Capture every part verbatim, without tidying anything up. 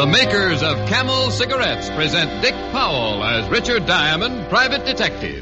makers of Camel cigarettes present Dick Powell as Richard Diamond, private detective.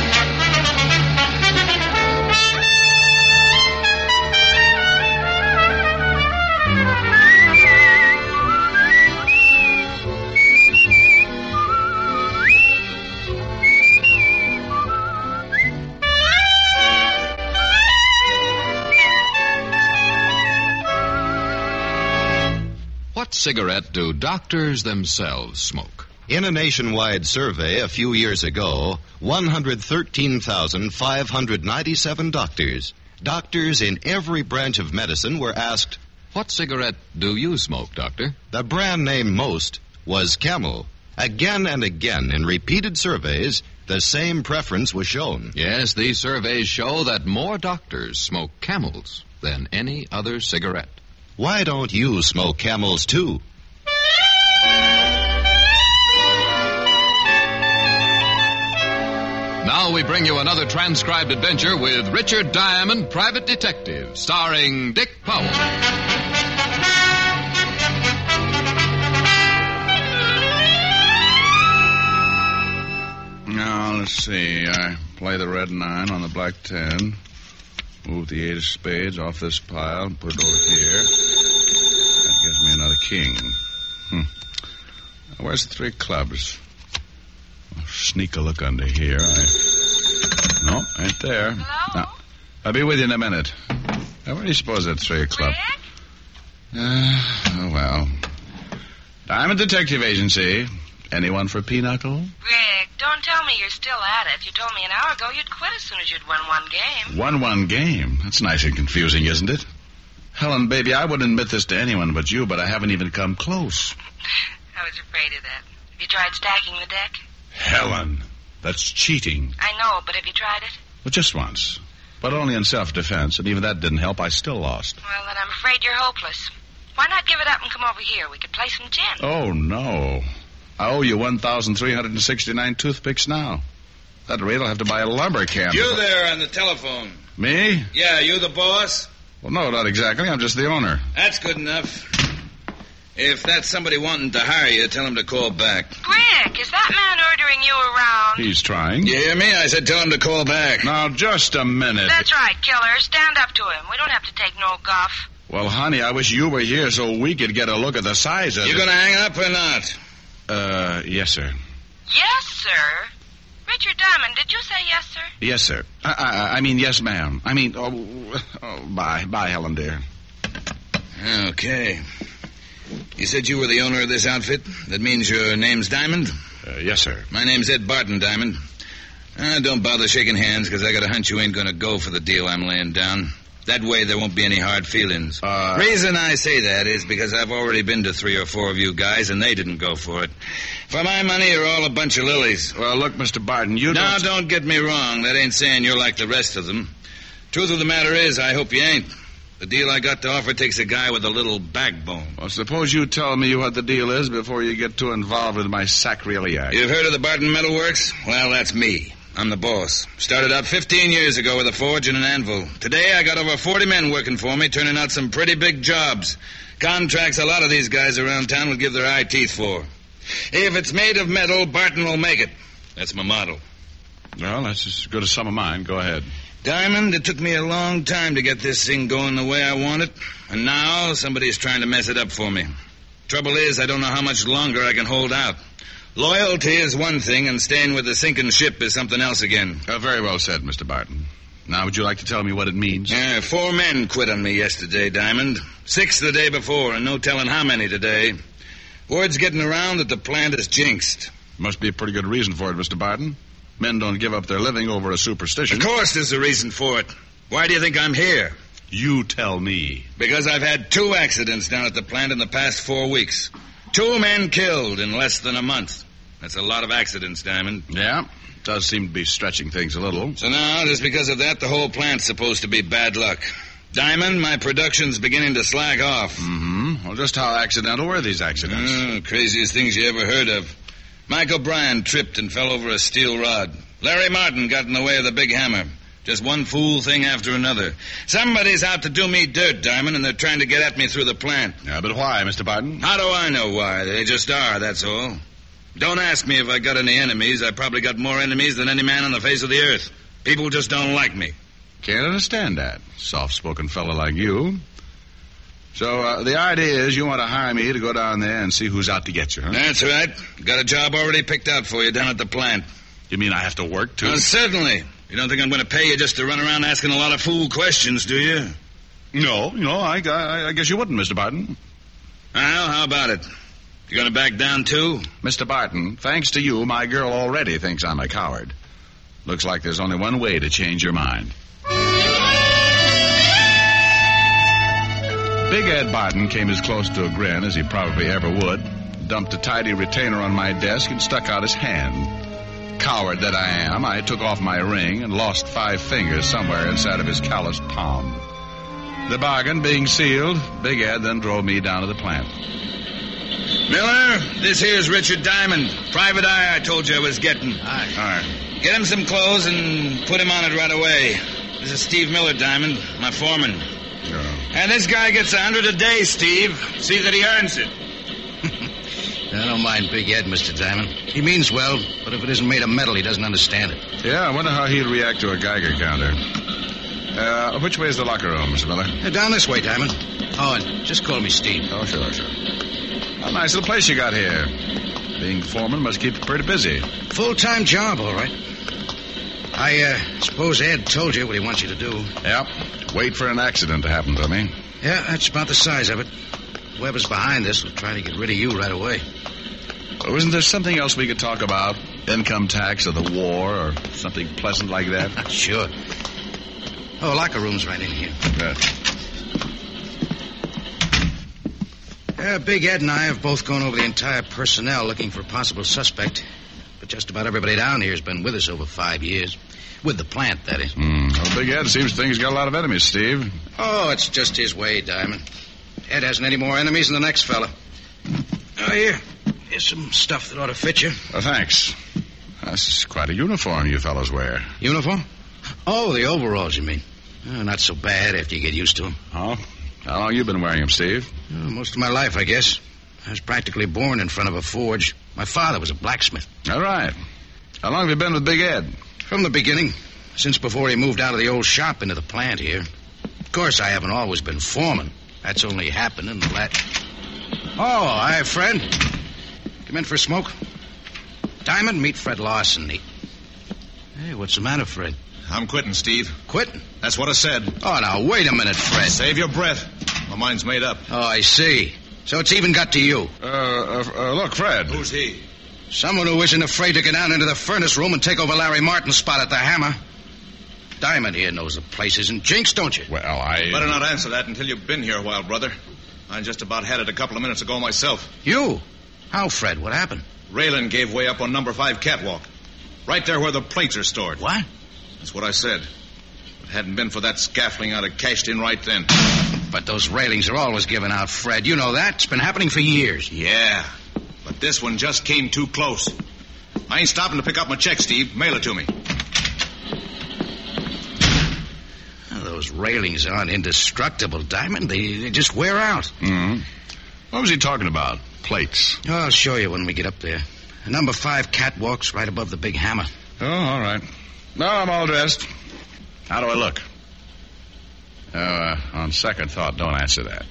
What cigarette do doctors themselves smoke? In a nationwide survey a few years ago, one hundred thirteen thousand five hundred ninety-seven doctors, doctors in every branch of medicine were asked, What cigarette do you smoke, Doctor? The brand name most was Camel. Again and again, in repeated surveys, the same preference was shown. Yes, these surveys show that more doctors smoke Camels than any other cigarette. Why don't you smoke Camels, too? Now we bring you another transcribed adventure with Richard Diamond, private detective, starring Dick Powell. Now, let's see. I play the red nine on the black ten. Move the eight of spades off this pile and put it over here. That gives me another king. Hmm. Where's the three clubs? I'll sneak a look under here. I... No, ain't there. Hello? No. I'll be with you in a minute. Now, where do you suppose that three club? Rick? Uh, oh, well. Diamond Detective Agency. Anyone for Pinochle? Rick, don't tell me you're still at it. You told me an hour ago you'd quit as soon as you'd won one game. Won one game? That's nice and confusing, isn't it? Helen, baby, I wouldn't admit this to anyone but you, but I haven't even come close. I was afraid of that. Have you tried stacking the deck? Helen, that's cheating. I know, but have you tried it? Well, just once. But only in self-defense, and even that didn't help. I still lost. Well, then I'm afraid you're hopeless. Why not give it up and come over here? We could play some gin. Oh, no. I owe you one thousand three hundred sixty-nine toothpicks now. At that rate, I'll have to buy a lumber camp. You there on the telephone. Me? Yeah, you the boss? Well, no, not exactly. I'm just the owner. That's good enough. If that's somebody wanting to hire you, tell him to call back. Rick, is that man ordering you around? He's trying. You hear me? I said tell him to call back. Now, just a minute. That's right, killer. Stand up to him. We don't have to take no guff. Well, honey, I wish you were here so we could get a look at the size of You it. gonna hang up or not? Uh, yes, sir. Yes, sir. Richard Diamond, did you say yes, sir? Yes, sir. I, I, I mean, yes, ma'am. I mean, oh, oh, bye. Bye, Helen, dear. Okay. You said you were the owner of this outfit? That means your name's Diamond? Uh, yes, sir. My name's Ed Barton, Diamond. Uh, don't bother shaking hands, because I got a hunch you ain't gonna go for the deal I'm laying down. That way there won't be any hard feelings. Uh... Reason I say that is because I've already been to three or four of you guys, and they didn't go for it. For my money, you're all a bunch of lilies. Well, look, Mister Barton, you Now, don't... don't get me wrong. That ain't saying you're like the rest of them. Truth of the matter is, I hope you ain't. The deal I got to offer takes a guy with a little backbone. Well, suppose you tell me what the deal is before you get too involved with my sacrilege. You've heard of the Barton Metal Works? Well, that's me. I'm the boss. Started out fifteen years ago with a forge and an anvil. Today, I got over forty men working for me, turning out some pretty big jobs. Contracts a lot of these guys around town would give their eye teeth for. If it's made of metal, Barton will make it. That's my motto. Well, that's as good as some of mine. Go ahead. Diamond, it took me a long time to get this thing going the way I want it, and now somebody's trying to mess it up for me. Trouble is, I don't know how much longer I can hold out. Loyalty is one thing, and staying with the sinking ship is something else again. Uh, very well said, Mister Barton. Now, would you like to tell me what it means? Yeah, four men quit on me yesterday, Diamond. Six the day before, and no telling how many today. Word's getting around that the plant is jinxed. Must be a pretty good reason for it, Mister Barton. Men don't give up their living over a superstition. Of course there's a reason for it. Why do you think I'm here? You tell me. Because I've had two accidents down at the plant in the past four weeks. Two men killed in less than a month. That's a lot of accidents, Diamond. Yeah, does seem to be stretching things a little. So now, just because of that, the whole plant's supposed to be bad luck. Diamond, my production's beginning to slack off. Mm-hmm. Well, just how accidental were these accidents? Oh, craziest things you ever heard of. Mike O'Brien tripped and fell over a steel rod. Larry Martin got in the way of the big hammer. Just one fool thing after another. Somebody's out to do me dirt, Diamond, and they're trying to get at me through the plant. Yeah, but why, Mister Barton? How do I know why? They just are, that's all. Don't ask me if I got any enemies. I probably got more enemies than any man on the face of the earth. People just don't like me. Can't understand that. Soft-spoken fellow like you. So, uh, the idea is you want to hire me to go down there and see who's out to get you, huh? That's right. Got a job already picked out for you down at the plant. You mean I have to work, too? Uh, certainly. You don't think I'm going to pay you just to run around asking a lot of fool questions, do you? No, no, I, I, I guess you wouldn't, Mister Barton. Well, how about it? You going to back down, too? Mister Barton, thanks to you, my girl already thinks I'm a coward. Looks like there's only one way to change your mind. Big Ed Barton came as close to a grin as he probably ever would, dumped a tidy retainer on my desk, and stuck out his hand. Coward that I am, I took off my ring and lost five fingers somewhere inside of his calloused palm. The bargain being sealed, Big Ed then drove me down to the plant. Miller, this here's Richard Diamond. Private eye I told you I was getting. Aye. All right. Get him some clothes and put him on it right away. This is Steve Miller, Diamond, my foreman. Sure. And this guy gets a hundred a day, Steve. See that he earns it. I don't mind Big Ed, Mister Diamond. He means well, but if it isn't made of metal, he doesn't understand it. Yeah, I wonder how he'd react to a Geiger counter. Uh, which way is the locker room, Mister Miller? Uh, down this way, Diamond. Oh, and just call me Steve. Oh, sure, sure. A nice little place you got here. Being foreman must keep you pretty busy. Full-time job, all right. I uh, suppose Ed told you what he wants you to do. Yep. Wait for an accident to happen to me. Yeah, that's about the size of it. Whoever's behind this will try to get rid of you right away. Oh, isn't there something else we could talk about? Income tax or the war or something pleasant like that? Sure. Oh, locker room's right in here. Good. Uh, Big Ed and I have both gone over the entire personnel looking for a possible suspect. But just about everybody down here has been with us over five years. With the plant, that is. Mm. Well, Big Ed seems to think he's got a lot of enemies, Steve. Oh, it's just his way, Diamond. Ed hasn't any more enemies than the next fella. Oh, here. Here's some stuff that ought to fit you. Oh, thanks. That's quite a uniform you fellows wear. Uniform? Oh, the overalls, you mean? Oh, not so bad after you get used to them. Oh? How long you been wearing them, Steve? Oh, most of my life, I guess. I was practically born in front of a forge. My father was a blacksmith. All right. How long have you been with Big Ed? From the beginning. Since before he moved out of the old shop into the plant here. Of course, I haven't always been foreman. That's only happened in the last... Oh, hi, Fred. Come in for a smoke? Diamond, meet Fred Larson. He... Hey, what's the matter, Fred? I'm quitting, Steve. Quitting? That's what I said. Oh, now, wait a minute, Fred. Save your breath. My mind's made up. Oh, I see. So it's even got to you. Uh, uh, uh look, Fred. Who's he? Someone who isn't afraid to get down into the furnace room and take over Larry Martin's spot at the Hammer. Diamond here knows the place isn't jinxed, don't you? Well, I... Better not answer that until you've been here a while, brother. I just about had it a couple of minutes ago myself. You? How, Fred? What happened? Railing gave way up on number five catwalk. Right there where the plates are stored. What? That's what I said. If it hadn't been for that scaffolding, I'd have cashed in right then. But those railings are always given out, Fred. You know that. It's been happening for years. Yeah, but this one just came too close. I ain't stopping to pick up my check, Steve. Mail it to me. Well, those railings aren't indestructible, Diamond. They, they just wear out. Mm-hmm. What was he talking about? Plates. Oh, I'll show you when we get up there. Number five catwalk's right above the big Hammer. Oh, all right. No, I'm all dressed. How do I look? Oh, uh, on second thought, don't answer that.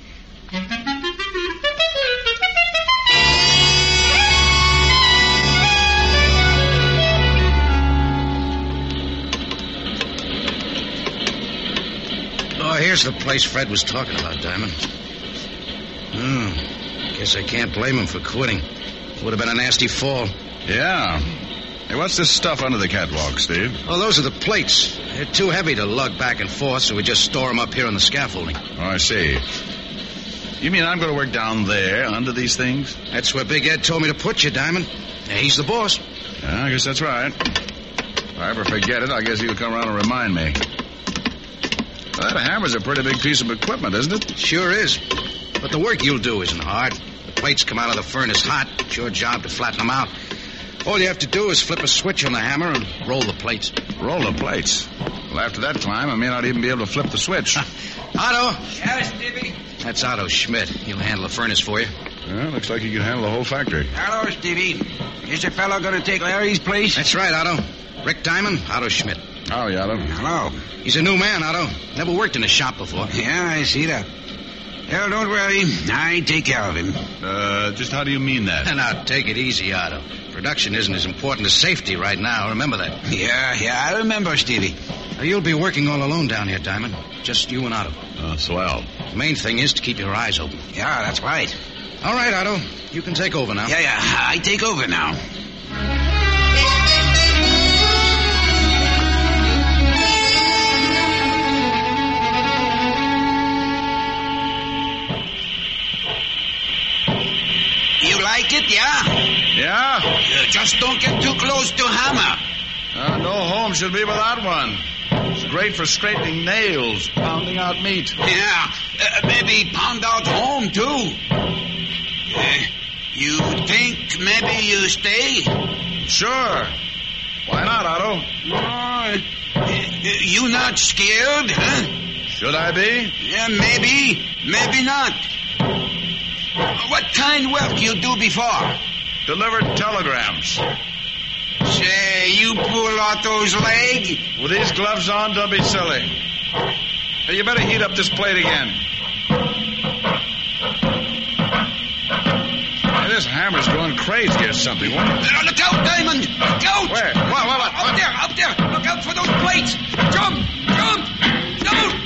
Oh, here's the place Fred was talking about, Diamond. Hmm. Guess I can't blame him for quitting. Would have been a nasty fall. Yeah. Hey, what's this stuff under the catwalk, Steve? Oh, those are the plates. They're too heavy to lug back and forth, so we just store them up here on the scaffolding. Oh, I see. You mean I'm going to work down there under these things? That's where Big Ed told me to put you, Diamond. Yeah, he's the boss. Yeah, I guess that's right. If I ever forget it, I guess he'll come around and remind me. Well, that hammer's a pretty big piece of equipment, isn't it? Sure is. But the work you'll do isn't hard. The plates come out of the furnace hot. It's your job to flatten them out. All you have to do is flip a switch on the hammer and roll the plates. Roll the plates. Well, after that climb, I may not even be able to flip the switch. Otto! Yes, Stevie? That's Otto Schmidt. He'll handle the furnace for you. Well, looks like you can handle the whole factory. Hello, Stevie. Is the fellow going to take Larry's place? That's right, Otto. Rick Diamond, Otto Schmidt. Oh, yeah. Hello. He's a new man, Otto. Never worked in a shop before. Yeah, I see that. Well, don't worry. I take care of him. Uh, just how do you mean that? Now, take it easy, Otto. Production isn't as important as safety right now. Remember that. Yeah, yeah, I remember, Stevie. Now, you'll be working all alone down here, Diamond. Just you and Otto. Uh, swell. The main thing is to keep your eyes open. Yeah, that's right. All right, Otto. You can take over now. Yeah, yeah, I take over now. You like it, yeah? Yeah? Uh, just don't get too close to Hammer. Uh, no home should be without one. It's great for straightening nails, pounding out meat. Yeah, uh, maybe pound out home, too. Uh, you think maybe you stay? Sure. Why not, Otto? Uh, you not scared, huh? Should I be? Yeah, maybe, maybe not. What kind work you do before? Delivered telegrams. Say, you pull Otto's leg? With these gloves on, don't be silly. Hey, you better heat up this plate again. Hey, this hammer's going crazy or something. What? Uh, look out, Diamond! Look out! Where? What, what, what? Up there, up there! Look out for those plates! Jump! Jump! Don't!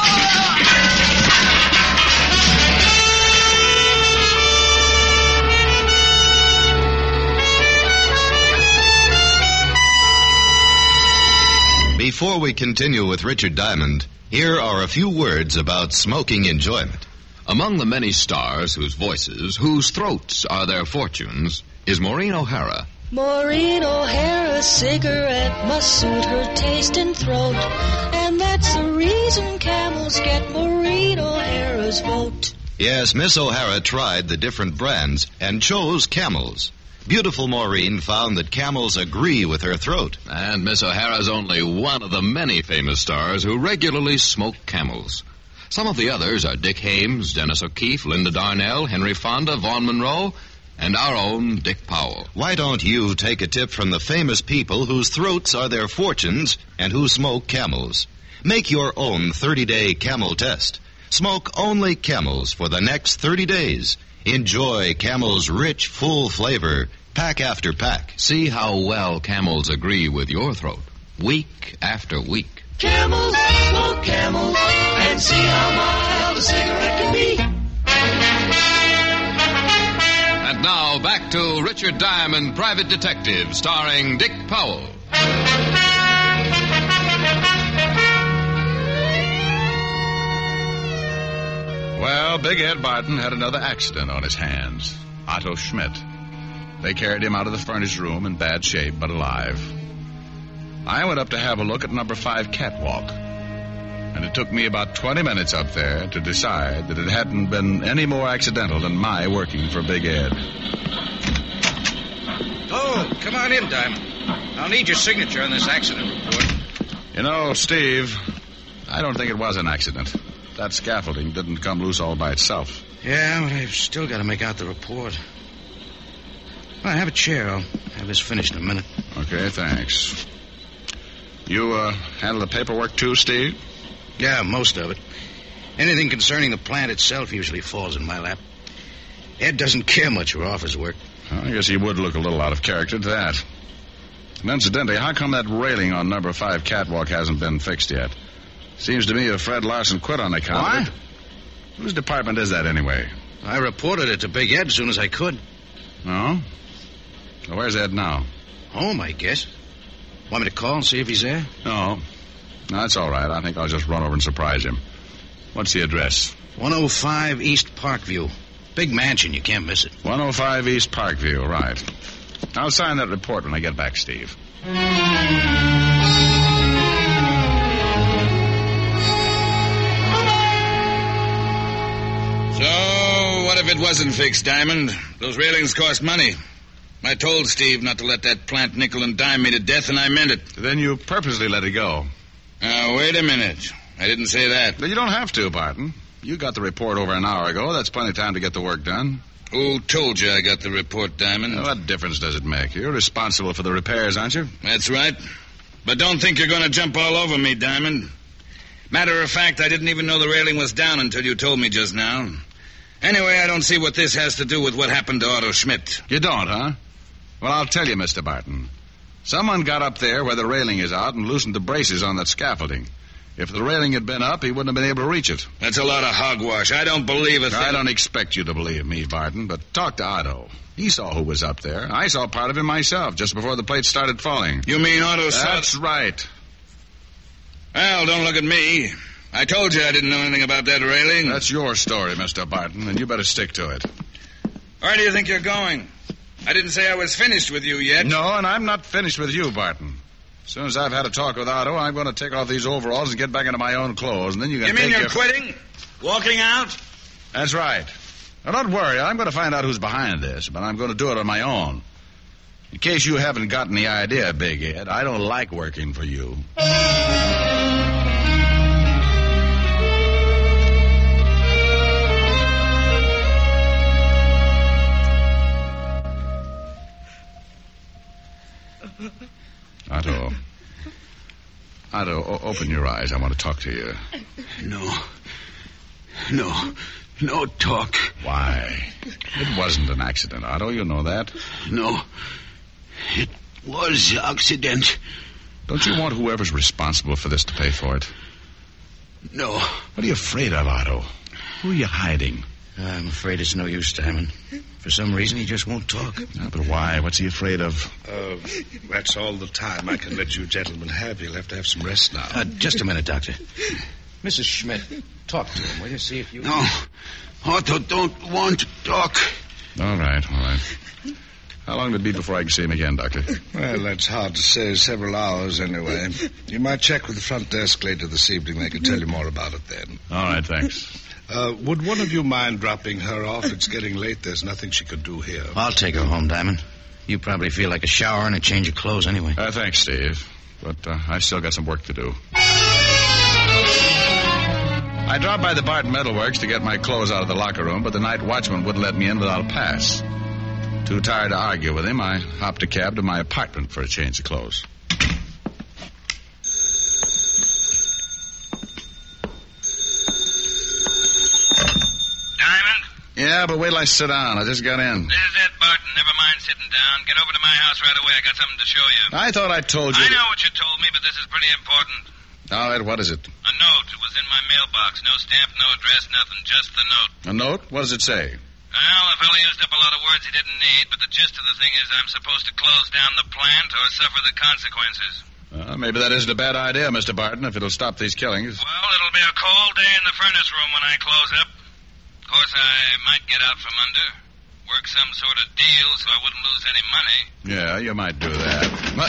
Before we continue with Richard Diamond, here are a few words about smoking enjoyment. Among the many stars whose voices, whose throats are their fortunes, is Maureen O'Hara. Maureen O'Hara's cigarette must suit her taste and throat, and that's the reason camels get Maureen O'Hara's vote. Yes, Miss O'Hara tried the different brands and chose Camels. Beautiful Maureen found that Camels agree with her throat. And Miss O'Hara's only one of the many famous stars who regularly smoke Camels. Some of the others are Dick Hames, Dennis O'Keefe, Linda Darnell, Henry Fonda, Vaughn Monroe, and our own Dick Powell. Why don't you take a tip from the famous people whose throats are their fortunes and who smoke Camels? Make your own thirty-day Camel test. Smoke only Camels for the next thirty days. Enjoy Camel's rich, full flavor, pack after pack. See how well Camels agree with your throat, week after week. Camels, smoke Camels, and see how mild a cigarette can be. And now, back to Richard Diamond, Private Detective, starring Dick Powell. Well, Big Ed Barton had another accident on his hands. Otto Schmidt. They carried him out of the furnace room in bad shape, but alive. I went up to have a look at number five catwalk. And it took me about twenty minutes up there to decide that it hadn't been any more accidental than my working for Big Ed. Oh, come on in, Diamond. I'll need your signature on this accident report. You know, Steve, I don't think it was an accident. That scaffolding didn't come loose all by itself. Yeah, but I've still got to make out the report. Well, have a chair. I'll have this finished in a minute. Okay, thanks. You, uh, handle the paperwork too, Steve? Yeah, most of it. Anything concerning the plant itself usually falls in my lap. Ed doesn't care much for office work. Well, I guess he would look a little out of character to that. And incidentally, how come that railing on number five catwalk hasn't been fixed yet? Seems to me if Fred Larson quit on account What? of it. Whose department is that, anyway? I reported it to Big Ed as soon as I could. No? Well, where's Ed now? Home, I guess. Want me to call and see if he's there? No. No, that's all right. I think I'll just run over and surprise him. What's the address? one oh five East Parkview. Big mansion, you can't miss it. one oh five East Parkview, right. I'll sign that report when I get back, Steve. So, what if it wasn't fixed, Diamond? Those railings cost money. I told Steve not to let that plant nickel and dime me to death, and I meant it. Then you purposely let it go. Now, wait a minute. I didn't say that. But you don't have to, Barton. You got the report over an hour ago. That's plenty of time to get the work done. Who told you I got the report, Diamond? Well, what difference does it make? You're responsible for the repairs, aren't you? That's right. But don't think you're going to jump all over me, Diamond. Matter of fact, I didn't even know the railing was down until you told me just now. Anyway, I don't see what this has to do with what happened to Otto Schmidt. You don't, huh? Well, I'll tell you, Mister Barton. Someone got up there where the railing is out and loosened the braces on that scaffolding. If the railing had been up, he wouldn't have been able to reach it. That's a lot of hogwash. I don't believe it. I don't expect you to believe me, Barton, but talk to Otto. He saw who was up there. I saw part of him myself just before the plates started falling. You mean Otto saw... That's right. Well, don't look at me. I told you I didn't know anything about that railing. That's your story, Mister Barton, and you better stick to it. Where do you think you're going? I didn't say I was finished with you yet. No, and I'm not finished with you, Barton. As soon as I've had a talk with Otto, I'm going to take off these overalls and get back into my own clothes, and then you can You mean take you're your... quitting? Walking out? That's right. Now, don't worry. I'm going to find out who's behind this, but I'm going to do it on my own. In case you haven't gotten the idea, Big Ed, I don't like working for you. Otto. Otto, o- open your eyes. I want to talk to you. No. No. No talk. Why? It wasn't an accident, Otto. You know that. No. It was accident. Don't you want whoever's responsible for this to pay for it? No. What are you afraid of, Otto? Who are you hiding? I'm afraid it's no use, Diamond. For some reason, he just won't talk. No, but why? What's he afraid of? Uh, that's all the time I can let you gentlemen have. You'll have to have some rest now. Uh, just a minute, Doctor. Missus Schmidt, talk to him, will you? See if you... No. Otto don't want to talk. All right, all right. How long will it be before I can see him again, Doctor? Well, that's hard to say. Several hours, anyway. You might check with the front desk later this evening. They can tell you more about it then. All right, thanks. Uh, would one of you mind dropping her off? It's getting late. There's nothing she could do here. I'll take her home, Diamond. You probably feel like a shower and a change of clothes anyway. Uh, thanks, Steve. But uh, I still got some work to do. I dropped by the Barton Metalworks to get my clothes out of the locker room, but the night watchman wouldn't let me in without a pass. Too tired to argue with him, I hopped a cab to my apartment for a change of clothes. Yeah, but wait till I sit down. I just got in. This is Ed Barton. Never mind sitting down. Get over to my house right away. I got something to show you. I thought I told you... I know what you told me, but this is pretty important. All right, what is it? A note. It was in my mailbox. No stamp, no address, nothing. Just the note. A note? What does it say? Well, the fellow used up a lot of words he didn't need, but the gist of the thing is I'm supposed to close down the plant or suffer the consequences. Uh, maybe that isn't a bad idea, Mister Barton, if it'll stop these killings. Well, it'll be a cold day in the furnace room when I close up. Of course, I might get out from under. Work some sort of deal so I wouldn't lose any money. Yeah, you might do that. But...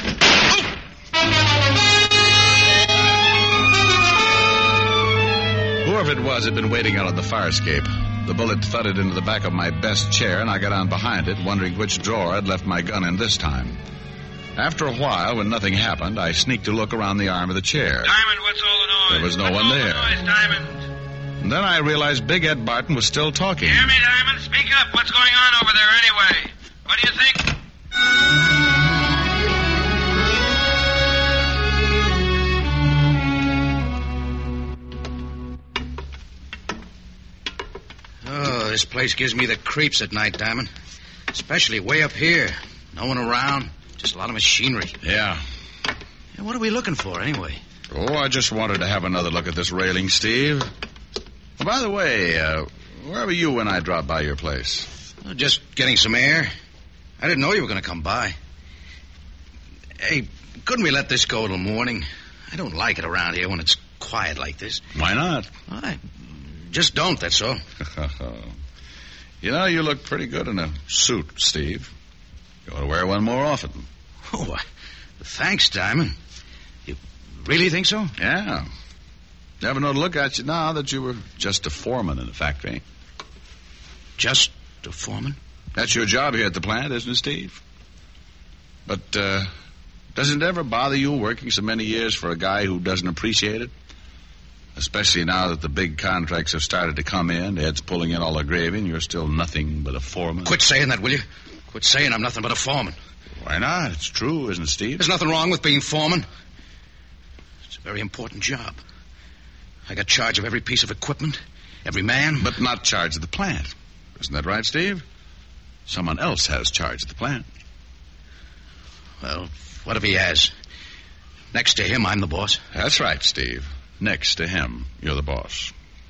Whoever it was had been waiting out on the fire escape. The bullet thudded into the back of my best chair, and I got on behind it, wondering which drawer I'd left my gun in this time. After a while, when nothing happened, I sneaked to look around the arm of the chair. Diamond, what's all the noise? There was no what's one all there. The noise, Diamond? And then I realized Big Ed Barton was still talking. Hear me, Diamond? Speak up. What's going on over there anyway? What do you think? Oh, this place gives me the creeps at night, Diamond. Especially way up here. No one around. Just a lot of machinery. Yeah. Yeah, what are we looking for, anyway? Oh, I just wanted to have another look at this railing, Steve. Oh, by the way, uh, where were you when I dropped by your place? Oh, just getting some air. I didn't know you were going to come by. Hey, couldn't we let this go till morning? I don't like it around here when it's quiet like this. Why not? I just don't, that's all. You know, you look pretty good in a suit, Steve. You ought to wear one more often. Oh, uh, thanks, Diamond. You really think so? Yeah. Never know to look at you now that you were just a foreman in the factory. Just a foreman? That's your job here at the plant, isn't it, Steve? But, uh, doesn't it ever bother you working so many years for a guy who doesn't appreciate it? Especially now that the big contracts have started to come in, Ed's pulling in all the gravy, and you're still nothing but a foreman. Quit saying that, will you? Quit saying I'm nothing but a foreman. Why not? It's true, isn't it, Steve? There's nothing wrong with being foreman. It's a very important job. I got charge of every piece of equipment, every man. But not charge of the plant. Isn't that right, Steve? Someone else has charge of the plant. Well, what if he has? Next to him, I'm the boss. That's right, Steve. Next to him, you're the boss.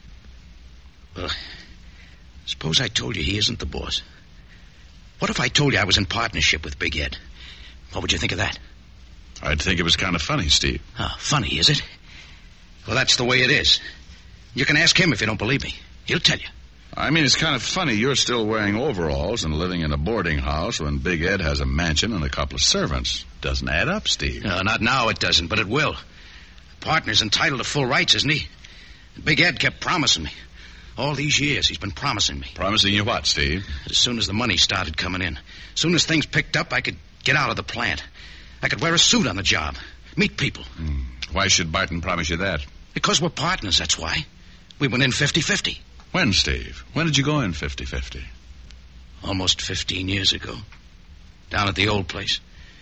Well, suppose I told you he isn't the boss. What if I told you I was in partnership with Big Ed? What would you think of that? I'd think it was kind of funny, Steve. Oh, funny, is it? Well, that's the way it is. You can ask him if you don't believe me. He'll tell you. I mean, it's kind of funny you're still wearing overalls and living in a boarding house when Big Ed has a mansion and a couple of servants. Doesn't add up, Steve. No, not now it doesn't, but it will. The partner's entitled to full rights, isn't he? Big Ed kept promising me. All these years he's been promising me. Promising you what, Steve? As soon as the money started coming in. As soon as things picked up, I could get out of the plant. I could wear a suit on the job. Meet people. Hmm. Why should Barton promise you that? Because we're partners, that's why. We went in fifty-fifty. When, Steve? When did you go in fifty-fifty? Almost fifteen years ago. Down at the old place.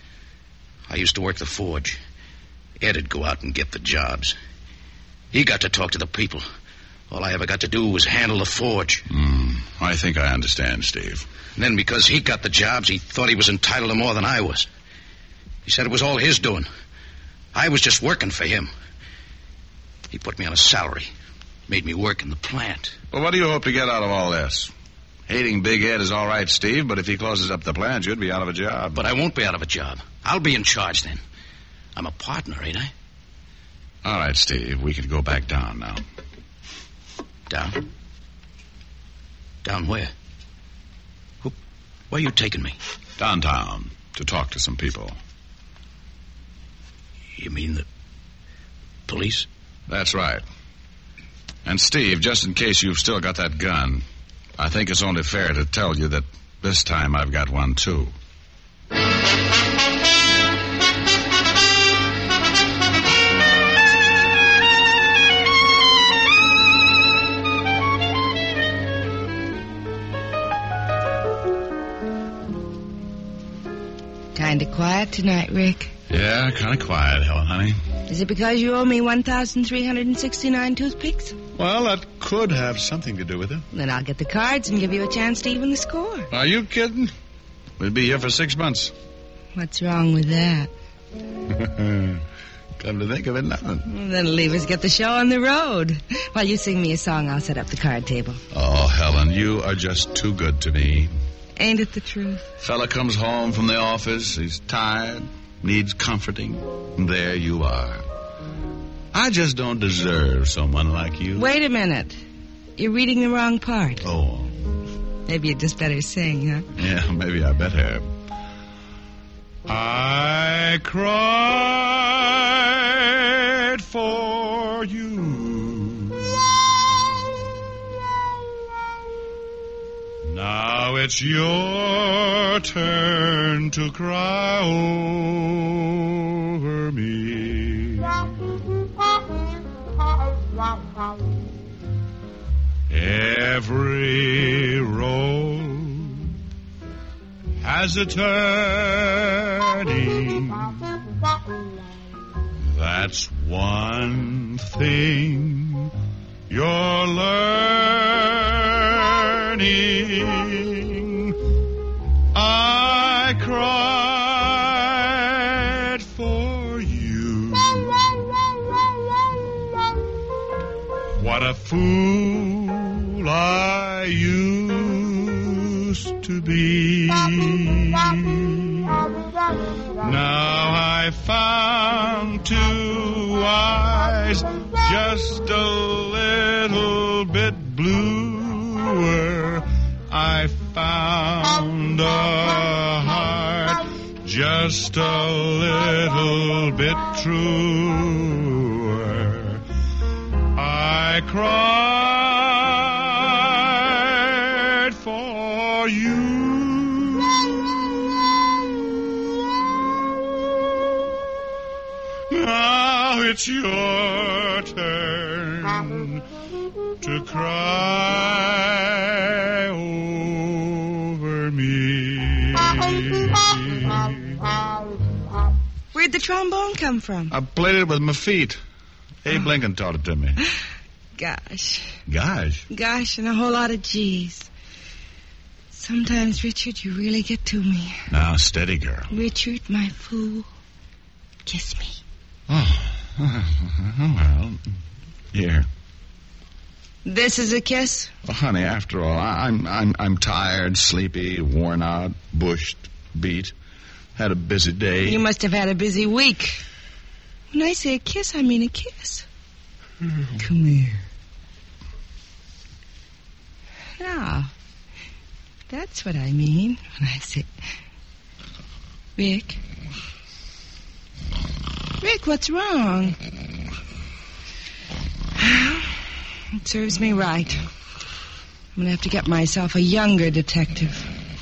I used to work the forge. Ed'd go out and get the jobs. He got to talk to the people. All I ever got to do was handle the forge. Mm, I think I understand, Steve. And then because he got the jobs, he thought he was entitled to more than I was. He said it was all his doing. I was just working for him. He put me on a salary. Made me work in the plant. Well, what do you hope to get out of all this? Hating Big Ed is all right, Steve, but if he closes up the plant, you'd be out of a job. But I won't be out of a job. I'll be in charge then. I'm a partner, ain't I? All right, Steve, we can go back down now. Down? Down where? Who, where are you taking me? Downtown, to talk to some people. You mean the police? That's right. And Steve, just in case you've still got that gun, I think it's only fair to tell you that this time I've got one, too. Kind of quiet tonight, Rick. Yeah, kind of quiet, Helen, honey. Is it because you owe me one thousand three hundred sixty-nine toothpicks? Well, that could have something to do with it. Then I'll get the cards and give you a chance to even the score. Are you kidding? We'll be here for six months. What's wrong with that? Come to think of it, nothing. Well, then leave us get the show on the road. While you sing me a song, I'll set up the card table. Oh, Helen, you are just too good to me. Ain't it the truth? Fella comes home from the office. He's tired, needs comforting. And there you are. I just don't deserve someone like you. Wait a minute. You're reading the wrong part. Oh. Maybe you'd just better sing, huh? Yeah, maybe I better. I cried for you. Now it's your turn to cry over me. Every road has a turning. That's one thing you're learning. I cried for you. What a fool I used to be. Now I found two eyes just a little bit bluer. I found a heart just a little bit truer. I cried for you. it's your turn to cry over me. Where'd the trombone come from? I played it with my feet. Abe Lincoln taught it to me. Gosh. Gosh? Gosh, and a whole lot of G's. Sometimes, Richard, you really get to me. Now, steady, girl. Richard, my fool, kiss me. Oh, well, here. This is a kiss? Well, honey, after all, I, I'm I'm I'm tired, sleepy, worn out, bushed, beat. Had a busy day. You must have had a busy week. When I say a kiss, I mean a kiss. Mm. Come here. Now, that's what I mean when I say... Rick? Rick, what's wrong? It serves me right. I'm going to have to get myself a younger detective.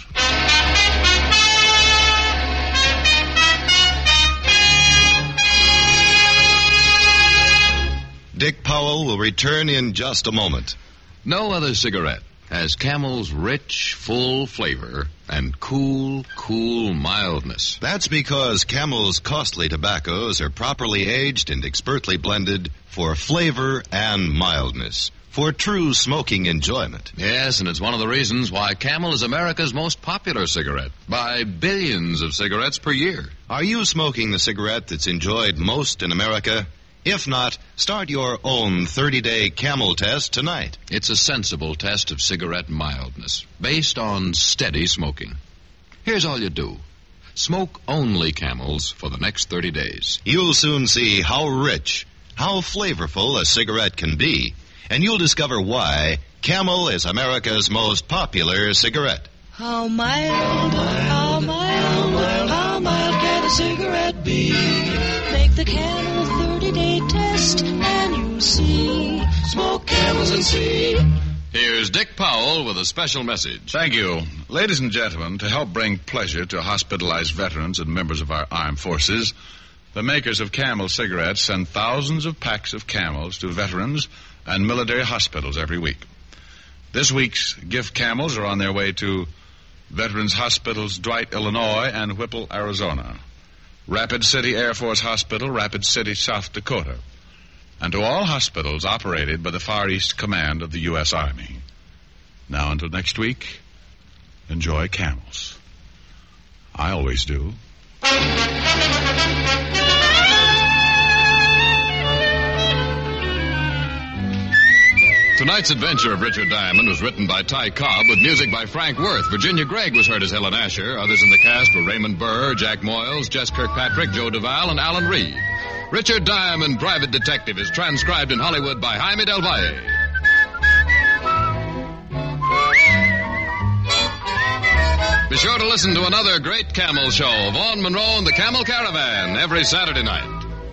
Dick Powell will return in just a moment. No other cigarette has Camel's rich, full flavor and cool, cool mildness. That's because Camel's costly tobaccos are properly aged and expertly blended for flavor and mildness, for true smoking enjoyment. Yes, and it's one of the reasons why Camel is America's most popular cigarette, by billions of cigarettes per year. Are you smoking the cigarette that's enjoyed most in America? If not, start your own thirty-day Camel test tonight. It's a sensible test of cigarette mildness, based on steady smoking. Here's all you do. Smoke only Camels for the next thirty days. You'll soon see how rich, how flavorful a cigarette can be, and you'll discover why Camel is America's most popular cigarette. How mild, how mild, how mild can a cigarette be? Make the Camel thirty-day test, and you'll see. Smoke Camels and see. Here's Dick Powell with a special message. Thank you. Ladies and gentlemen, to help bring pleasure to hospitalized veterans and members of our armed forces, the makers of Camel cigarettes send thousands of packs of Camels to veterans and military hospitals every week. This week's gift Camels are on their way to Veterans Hospitals Dwight, Illinois, and Whipple, Arizona. Rapid City Air Force Hospital, Rapid City, South Dakota. And to all hospitals operated by the Far East Command of the U S Army. Now until next week, enjoy Camels. I always do. Tonight's adventure of Richard Diamond was written by Ty Cobb with music by Frank Worth. Virginia Gregg was heard as Helen Asher. Others in the cast were Raymond Burr, Jack Moyles, Jess Kirkpatrick, Joe Duvall, and Alan Reed. Richard Diamond, Private Detective, is transcribed in Hollywood by Jaime Del Valle. Be sure to listen to another great Camel show, Vaughn Monroe and the Camel Caravan, every Saturday night.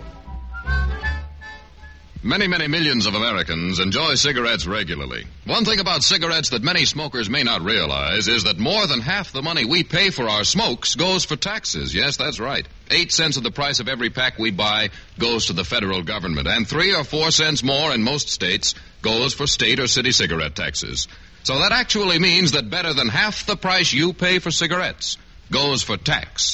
Many, many millions of Americans enjoy cigarettes regularly. One thing about cigarettes that many smokers may not realize is that more than half the money we pay for our smokes goes for taxes. Yes, that's right. Eight cents of the price of every pack we buy goes to the federal government, and three or four cents more in most states goes for state or city cigarette taxes. So that actually means that better than half the price you pay for cigarettes goes for tax.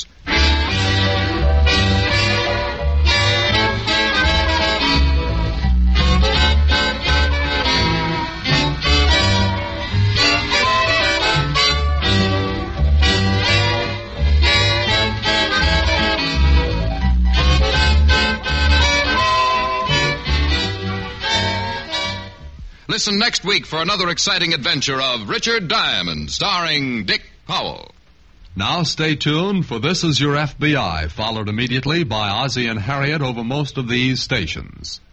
Listen next week for another exciting adventure of Richard Diamond, starring Dick Powell. Now stay tuned, for This Is Your F B I, followed immediately by Ozzie and Harriet over most of these stations.